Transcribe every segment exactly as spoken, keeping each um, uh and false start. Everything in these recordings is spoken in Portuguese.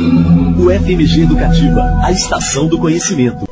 O F M G Educativa, a estação do conhecimento.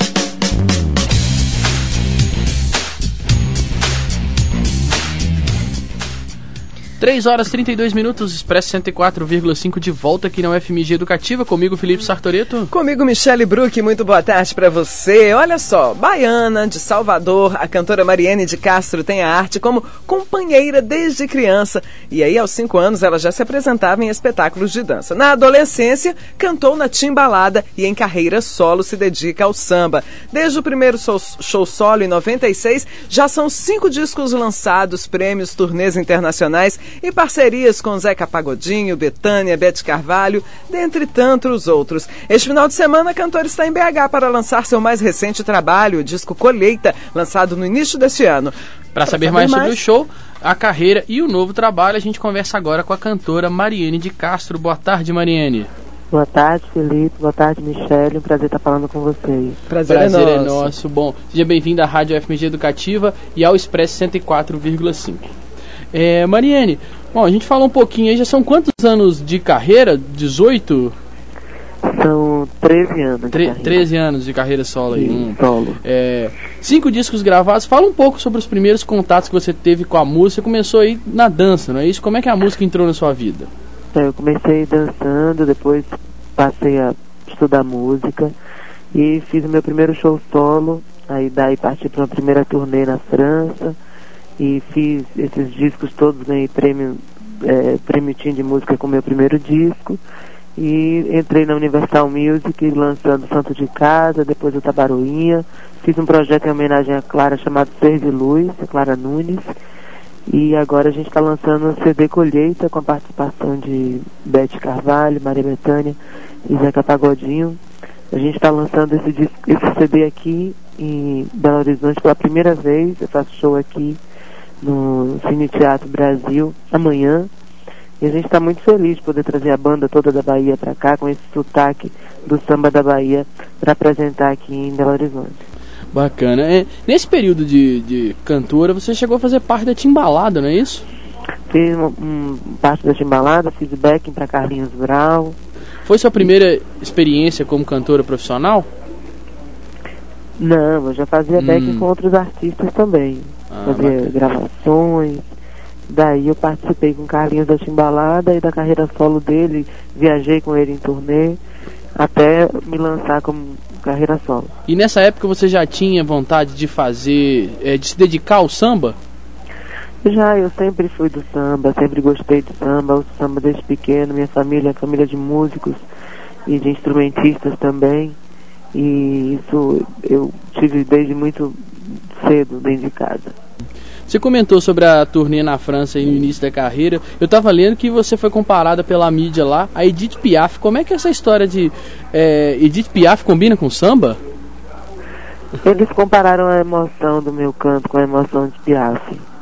três horas e trinta e dois minutos, Expresso cento e quatro vírgula cinco de volta aqui na U F M G Educativa, comigo Felipe Sartoreto. Comigo Michele Bruck, muito boa tarde pra você. Olha só, baiana de Salvador, a cantora Mariene de Castro tem a arte como companheira desde criança. E aí aos cinco anos ela já se apresentava em espetáculos de dança. Na adolescência, cantou na timbalada e em carreira solo se dedica ao samba. Desde o primeiro show, show solo em noventa e seis, já são cinco discos lançados, prêmios, turnês internacionais e parcerias com Zeca Pagodinho, Bethânia, Bete Carvalho, dentre tantos outros. Este final de semana, a cantora está em B H para lançar seu mais recente trabalho, o disco Colheita, lançado no início deste ano. Para saber, saber mais, mais sobre o show, a carreira e o novo trabalho, a gente conversa agora com a cantora Mariene de Castro. Boa tarde, Mariene. Boa tarde, Felipe. Boa tarde, Michele. Um prazer estar falando com vocês. Prazer, prazer é, nosso. é nosso. Bom, seja bem-vindo à Rádio F M G Educativa e ao Expresso cento e quatro vírgula cinco. É, Mariene, bom, a gente falou um pouquinho aí, já são quantos anos de carreira? dezoito? São treze anos. Tre- treze anos de carreira solo aí. Sim, hum. solo. É, cinco discos gravados. Fala um pouco sobre os primeiros contatos que você teve com a música. Você começou aí na dança, não é isso? Como é que a música entrou na sua vida? É, eu comecei dançando, depois passei a estudar música e fiz o meu primeiro show solo. Aí daí parti para uma primeira turnê na França. E fiz esses discos todos, ganhei prêmio, é, prêmio Tim de música com o meu primeiro disco. E entrei na Universal Music lançando Santo de Casa, depois o Tabaroinha. Fiz um projeto em homenagem a Clara chamado Ser de Luz, a Clara Nunes. E agora a gente está lançando o C D Colheita com a participação de Bete Carvalho, Maria Bethânia e Zeca Pagodinho. A gente está lançando esse, disco, esse C D aqui em Belo Horizonte pela primeira vez. Eu faço show aqui no Cine Teatro Brasil amanhã, e a gente está muito feliz de poder trazer a banda toda da Bahia para cá, com esse sotaque do samba da Bahia, para apresentar aqui em Belo Horizonte. Bacana. É, nesse período de, de cantora, você chegou a fazer parte da Timbalada, não é isso? Fiz um, um, parte da Timbalada, fiz backing para Carlinhos Brau. Foi sua primeira experiência como cantora profissional? Não, eu já fazia hum. backing com outros artistas também. Ah, fazia bacana. Gravações. Daí eu participei com Carlinhos da Timbalada e da carreira solo dele. Viajei com ele em turnê até me lançar como carreira solo. E nessa época você já tinha vontade de fazer, é, de se dedicar ao samba? Já, eu sempre fui do samba, sempre gostei de samba, o samba desde pequeno. Minha família é família de músicos e de instrumentistas também. E isso eu tive desde muito cedo dentro de casa. Você comentou sobre a turnê na França aí no início da carreira. Eu estava lendo que você foi comparada pela mídia lá a Edith Piaf. Como é que é essa história de é, Edith Piaf combina com samba? Eles compararam a emoção do meu canto com a emoção de Piaf.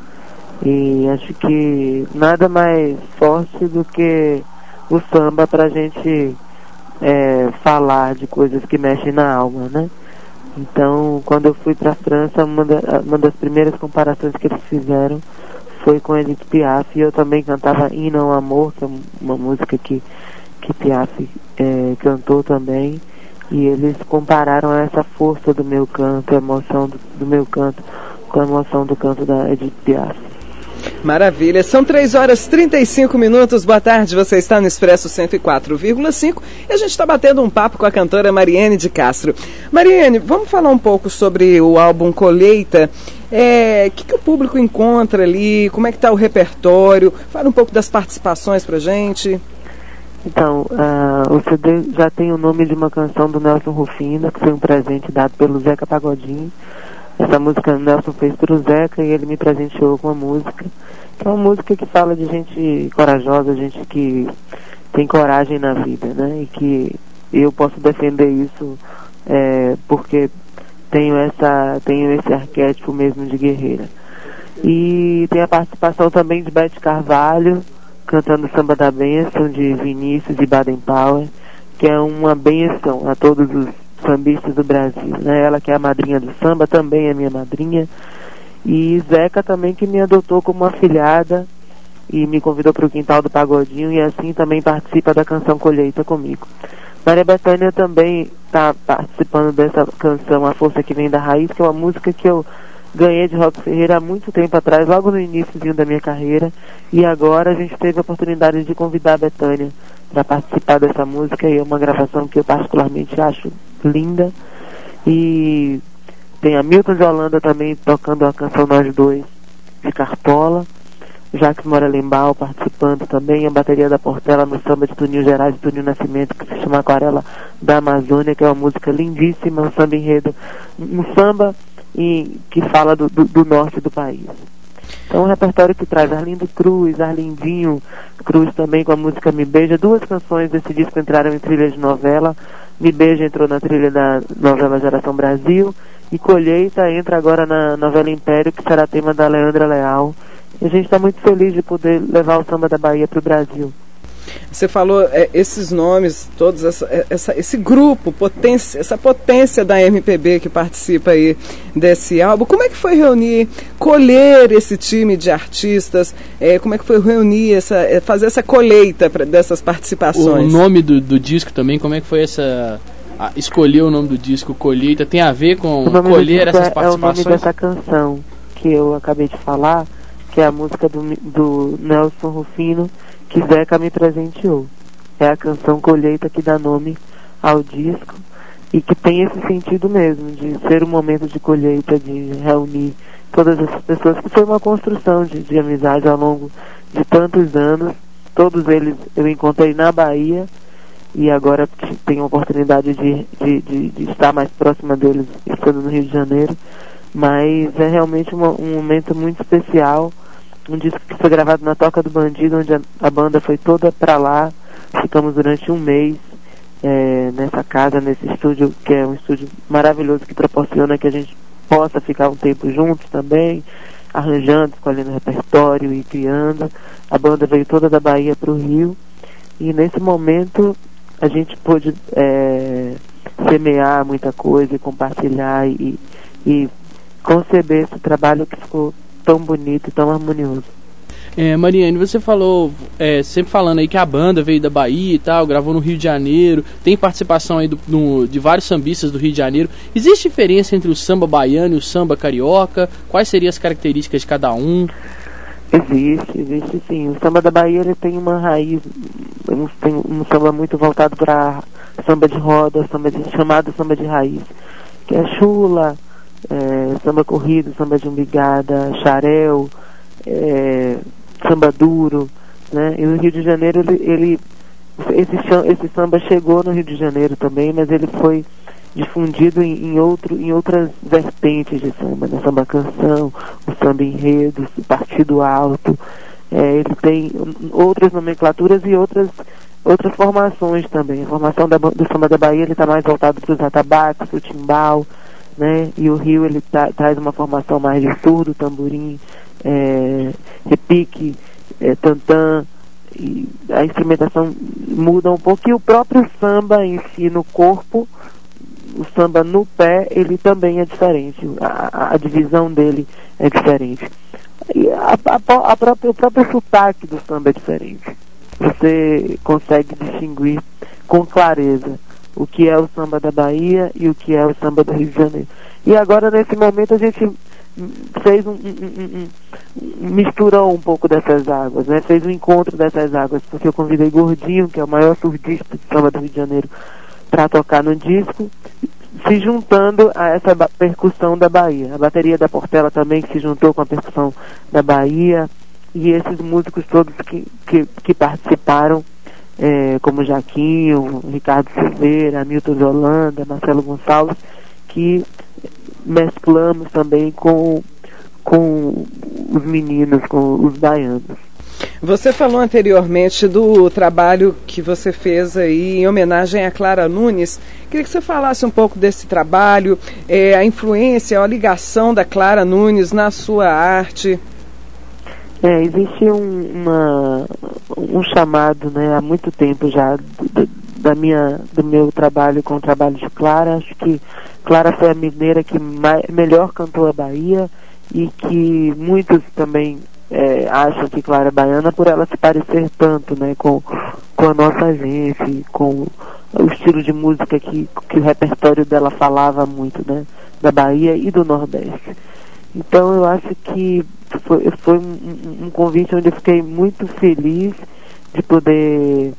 E acho que nada mais forte do que o samba pra gente é, falar de coisas que mexem na alma, né? Então, quando eu fui para a França, uma, da, uma das primeiras comparações que eles fizeram foi com Edith Piaf, e eu também cantava Hino ao Amor, que é uma música que, que Piaf é, cantou também, e eles compararam essa força do meu canto, a emoção do, do meu canto, com a emoção do canto da Edith Piaf. Maravilha, são três horas e trinta e cinco minutos, boa tarde, você está no Expresso cento e quatro vírgula cinco e a gente está batendo um papo com a cantora Mariene de Castro. Mariene, vamos falar um pouco sobre o álbum Colheita. É, o que, que o público encontra ali, como é que está o repertório? Fala um pouco das participações pra gente. Então, uh, o C D já tem o nome de uma canção do Nelson Rufino, que foi um presente dado pelo Zeca Pagodinho. Essa música o Nelson fez para o Zeca e ele me presenteou com a música, que é uma música que fala de gente corajosa, gente que tem coragem na vida, né? E que eu posso defender isso é, porque tenho, essa, tenho esse arquétipo mesmo de guerreira. E tem a participação também de Bete Carvalho, cantando Samba da Bênção, de Vinícius e Baden Powell, que é uma bênção a todos os sambistas do Brasil, né? Ela que é a madrinha do samba, também é minha madrinha. E Zeca também, que me adotou como afilhada e me convidou para o Quintal do Pagodinho, e assim também participa da canção Colheita comigo. Maria Bethânia também está participando dessa canção A Força que Vem da Raiz, que é uma música que eu ganhei de Rock Ferreira há muito tempo atrás, logo no iníciozinho da minha carreira, e agora a gente teve a oportunidade de convidar a Bethânia para participar dessa música, e é uma gravação que eu particularmente acho linda. E tem a Milton de Holanda também tocando a canção Nós Dois, de Cartola, Jacques Morelembal participando também, a bateria da Portela no samba de Toninho Gerais e Toninho Nascimento, que se chama Aquarela da Amazônia, que é uma música lindíssima, um samba enredo, um samba em, que fala do, do, do norte do país. Então, um repertório que traz Arlindo Cruz, Arlindinho Cruz também com a música Me Beija. Duas canções desse disco entraram em trilha de novela. Me Beija entrou na trilha da novela Geração Brasil, e Colheita entra agora na novela Império, que será tema da Leandra Leal. E a gente está muito feliz de poder levar o samba da Bahia para o Brasil. Você falou é, esses nomes, todos essa, essa, esse grupo, potência, essa potência da M P B que participa aí desse álbum. Como é que foi reunir, colher esse time de artistas? É, como é que foi reunir, essa, é, fazer essa colheita pra, dessas participações? O nome do, do disco também, como é que foi essa... A, escolher o nome do disco, Colheita, tem a ver com colher essas participações? É o nome dessa canção que eu acabei de falar, que é a música do, do Nelson Rufino, que Zeca me presenteou. É a canção Colheita que dá nome ao disco e que tem esse sentido mesmo, de ser um momento de colheita, de reunir todas essas pessoas, que foi uma construção de, de amizade ao longo de tantos anos. Todos eles eu encontrei na Bahia, e agora tenho a oportunidade de, de, de, de estar mais próxima deles estando no Rio de Janeiro. Mas é realmente uma, um momento muito especial, um disco que foi gravado na Toca do Bandido, onde a, a banda foi toda pra lá. Ficamos durante um mês é, nessa casa, nesse estúdio, que é um estúdio maravilhoso, que proporciona que a gente possa ficar um tempo juntos também, arranjando, escolhendo repertório e criando. A banda veio toda da Bahia pro Rio, e nesse momento a gente pôde é, semear muita coisa e compartilhar e, e conceber esse trabalho que ficou tão bonito e tão harmonioso. É, Mariane, você falou, é, sempre falando aí que a banda veio da Bahia e tal, gravou no Rio de Janeiro, tem participação aí do, no, de vários sambistas do Rio de Janeiro. Existe diferença entre o samba baiano e o samba carioca? Quais seriam as características de cada um? Existe, existe sim. O samba da Bahia, ele tem uma raiz, um, tem um samba muito voltado para samba de roda, samba de, chamado samba de raiz, que é chula, é, samba corrido, samba de umbigada, xarel, é, samba duro, né? E no Rio de Janeiro, ele, ele esse, esse samba chegou no Rio de Janeiro também, mas ele foi difundido em, em, outro, em outras vertentes de samba, né? Samba canção, o samba enredo, o partido alto, é, ele tem outras nomenclaturas e outras, outras formações também. A formação da, do samba da Bahia, ele está mais voltado para os atabaques, o timbal, né? E o Rio, ele tá, traz uma formação mais de surdo, tamborim, é, repique, é, tantã, e a instrumentação muda um pouco, e o próprio samba em si, no corpo, o samba no pé, ele também é diferente, a, a divisão dele é diferente, e a, a, a própria, o próprio sotaque do samba é diferente. Você consegue distinguir com clareza o que é o samba da Bahia e o que é o samba do Rio de Janeiro. E agora, nesse momento, a gente fez um, um, um, um misturou um pouco dessas águas, né? Fez um encontro dessas águas, porque eu convidei Gordinho, que é o maior surdista de samba do Rio de Janeiro, para tocar no disco, se juntando a essa percussão da Bahia. A bateria da Portela também, que se juntou com a percussão da Bahia, e esses músicos todos que, que, que participaram, é, como Jaquinho, Ricardo Silveira, Milton de Holanda, Marcelo Gonçalves, que mesclamos também com, com os meninos, com os baianos. Você falou anteriormente do trabalho que você fez aí em homenagem a Clara Nunes. Queria que você falasse um pouco desse trabalho, é, a influência, a ligação da Clara Nunes na sua arte. É, existe um, uma, um chamado, né, há muito tempo já, do, da minha, do meu trabalho com o trabalho de Clara. Acho que Clara foi a mineira que mais, melhor cantou a Bahia, e que muitos também é, acham que Clara é baiana por ela se parecer tanto, né, com, com a nossa gente, com o estilo de música que, que o repertório dela falava muito, né, da Bahia e do Nordeste. Então eu acho que foi, foi um, um convite onde eu fiquei muito feliz de poder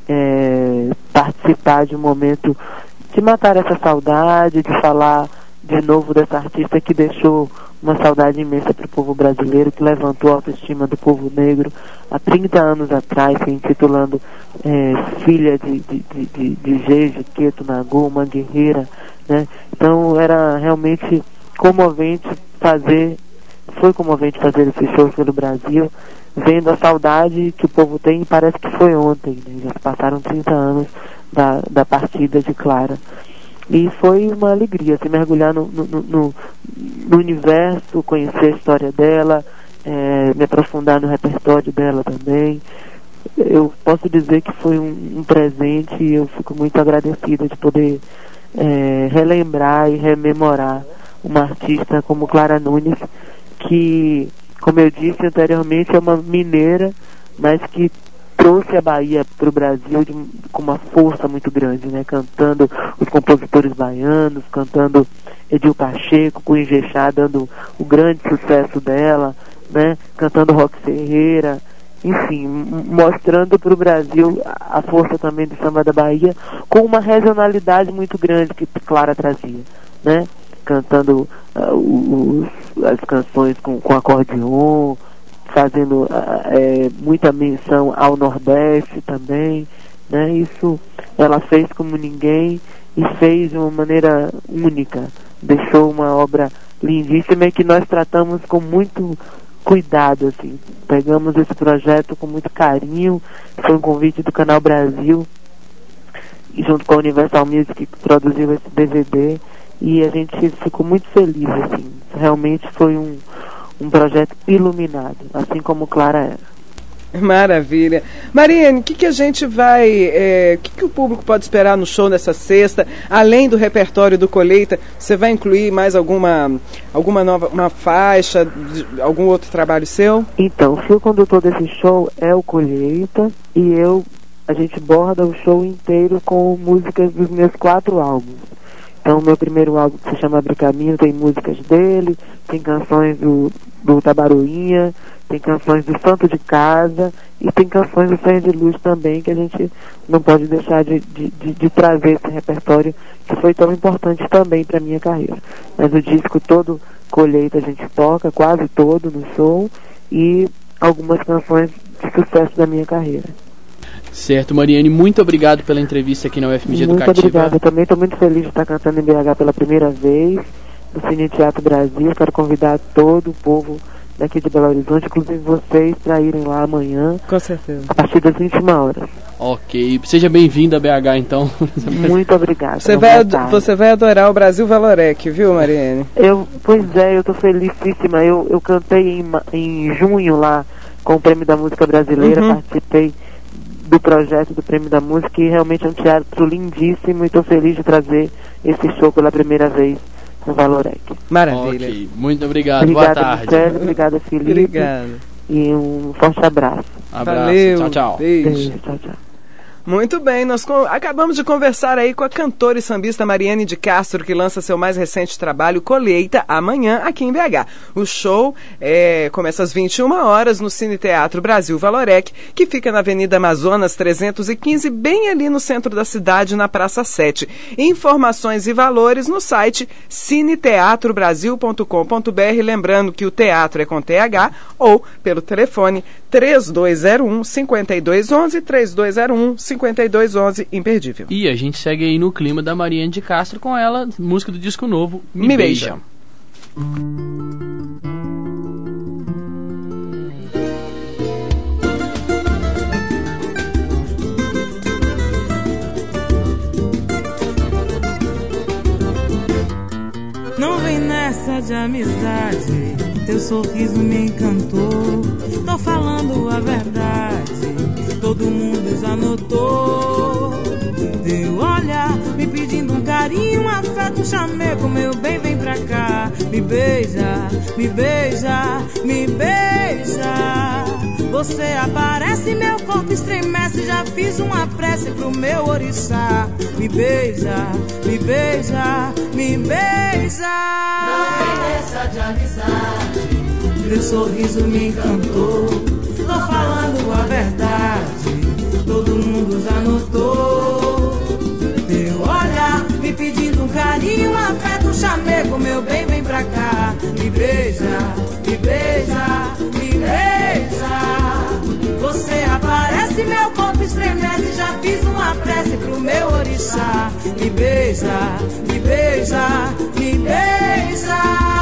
é, participar de um momento de matar essa saudade, de falar de novo dessa artista que deixou uma saudade imensa para o povo brasileiro, que levantou a autoestima do povo negro há trinta anos atrás, se intitulando é, Filha de, de, de, de, de Jeje, Queto Nagô, uma guerreira, né? Então era realmente comovente fazer, foi comovente fazer esse show pelo Brasil, vendo a saudade que o povo tem, e parece que foi ontem, né? Já passaram trinta anos da, da partida de Clara. E foi uma alegria se mergulhar no, no, no, no universo, conhecer a história dela, é, me aprofundar no repertório dela também. Eu posso dizer que foi um, um presente, e eu fico muito agradecida de poder é, relembrar e rememorar uma artista como Clara Nunes, que, como eu disse anteriormente, é uma mineira, mas que trouxe a Bahia para o Brasil de, com uma força muito grande, né? Cantando os compositores baianos, cantando Edil Pacheco, com Ijexá, dando o grande sucesso dela, né? Cantando Roque Ferreira, enfim, mostrando para o Brasil a força também do samba da Bahia, com uma regionalidade muito grande que Clara trazia, né? Cantando uh, os, as canções com, com acordeon, fazendo uh, é, muita menção ao Nordeste também, né? Isso ela fez como ninguém e fez de uma maneira única, deixou uma obra lindíssima e que nós tratamos com muito cuidado, assim. Pegamos esse projeto com muito carinho, foi um convite do Canal Brasil, e junto com a Universal Music, que produziu esse D V D, e a gente ficou muito feliz, assim. Realmente foi um um projeto iluminado, assim como Clara era. Maravilha. Mariane, o que, que a gente vai, é, o que, que o público pode esperar no show dessa sexta? Além do repertório do Colheita, você vai incluir mais alguma, alguma nova uma faixa, algum outro trabalho seu? Então, o fio condutor desse show é o Colheita, e eu, a gente borda o show inteiro com músicas dos meus quatro álbuns. Então, o meu primeiro álbum, que se chama Abre Caminho, tem músicas dele, tem canções do, do Tabaruinha, tem canções do Santo de Casa, e tem canções do Sonho de Luz também, que a gente não pode deixar de, de, de, de trazer esse repertório, que foi tão importante também para a minha carreira. Mas o disco todo, Colheita, a gente toca, quase todo no show, e algumas canções de sucesso da minha carreira. Certo, Mariane, muito obrigado pela entrevista aqui na U F M G Muito Educativa. Muito obrigada, também estou muito feliz de estar cantando em B H pela primeira vez, no Cine Teatro Brasil. Quero convidar todo o povo daqui de Belo Horizonte, inclusive vocês, para irem lá amanhã. Com certeza. A partir das vinte e uma horas. Ok, seja bem-vindo a B H, então. Muito obrigada. Você vai, ad- você vai adorar o Brasil Valorec, viu, Mariane? Eu, pois é, eu estou felicíssima. Eu, eu cantei em, em junho lá com o Prêmio da Música Brasileira, uhum. Participei do projeto do Prêmio da Música, e realmente é um teatro lindíssimo, e estou feliz de trazer esse show pela primeira vez no Valorec. Maravilha. Okay. Muito obrigado, obrigada, boa tarde. Michele, obrigada, Felipe. Obrigado. E um forte abraço. Abraço. Valeu. Tchau, tchau. Beijo. Beijo, tchau, tchau. Muito bem, nós com, acabamos de conversar aí com a cantora e sambista Mariane de Castro, que lança seu mais recente trabalho, Colheita, amanhã aqui em B H. O show é, começa às vinte e uma horas no Cine Teatro Brasil Valorec, que fica na Avenida Amazonas trezentos e quinze, bem ali no centro da cidade, na Praça sete. Informações e valores no site cine teatro brasil ponto com ponto b r, lembrando que o teatro é com T H, ou pelo telefone três dois zero um, cinco dois um um, três dois zero um, cinco dois um um, imperdível. E a gente segue aí no clima da Mariane de Castro com ela, música do disco novo, Me, Me Beija. Beija. Não vem nessa de amizade, teu sorriso me encantou. Tô falando a verdade, todo mundo já notou. Teu olhar me pedindo um carinho, um afeto, um chamego, meu bem, vem pra cá. Me me beija, me beija, me beija. Você aparece, meu corpo estremece, já fiz uma prece pro meu orixá. Me beija, me beija, me beija. Não tem essa de amizade, teu sorriso me encantou. Tô falando a verdade, todo mundo já notou. Teu olhar me pedindo um carinho, um afeto, um chamego, meu bem, vem pra cá. Me beija, me beija, me beija. Você aparece, meu corpo estremece, já fiz uma prece pro meu orixá. Me beija, me beija, me beija.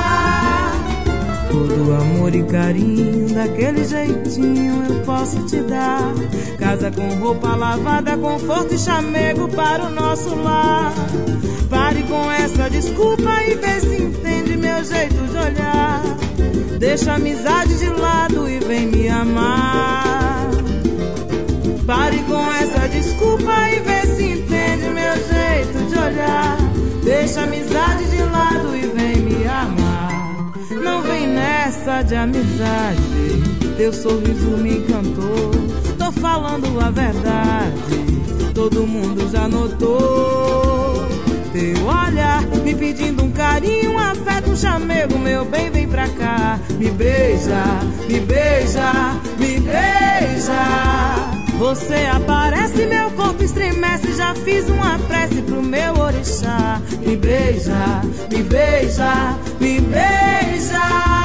Todo amor e carinho, daquele jeitinho eu posso te dar. Casa com roupa lavada, conforto e chamego para o nosso lar. Pare com essa desculpa e vê se entende meu jeito de olhar. Deixa a amizade de lado e vem me amar. Pare com essa desculpa e vê se entende meu jeito de olhar. Deixa a amizade de lado e vem me amar. Não vem nessa de amizade, teu sorriso me encantou. Tô falando a verdade, todo mundo já notou. Teu olhar me pedindo um carinho, um afeto, um chamego, meu bem, vem pra cá. Me beija, me beija, me beija. Você aparece, meu corpo estremece, já fiz uma prece pro meu orixá. Me beija, me beija, me beija.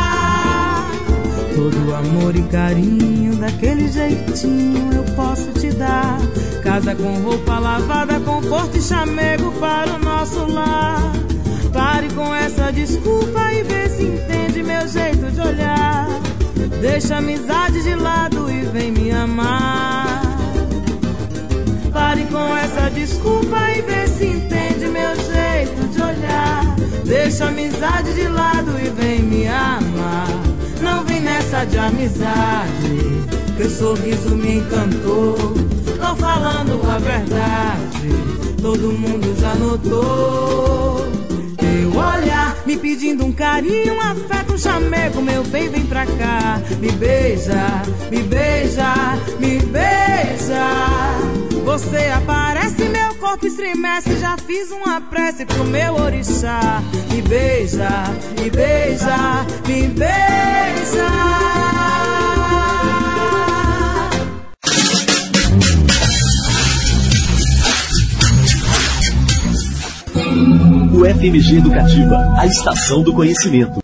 Todo amor e carinho, daquele jeitinho eu posso te dar. Casa com roupa lavada, conforto e chamego para o nosso lar. Pare com essa desculpa e vê se entende meu jeito de olhar. Deixa a amizade de lado e vem me amar. Pare com essa desculpa e vê se entende meu jeito de olhar. Deixa a amizade de lado e vem me amar. Não vem nessa de amizade, teu sorriso me encantou. Tô falando a verdade, todo mundo já notou. Teu olhar me pedindo um carinho, um afeto, um chamego, meu bem, vem pra cá. Me beija, me beija, me beija. Você aparece, meu corpo estremece, já fiz uma prece pro meu orixá. Me beija, me beija, me beija. O F M G Educativa, a estação do conhecimento.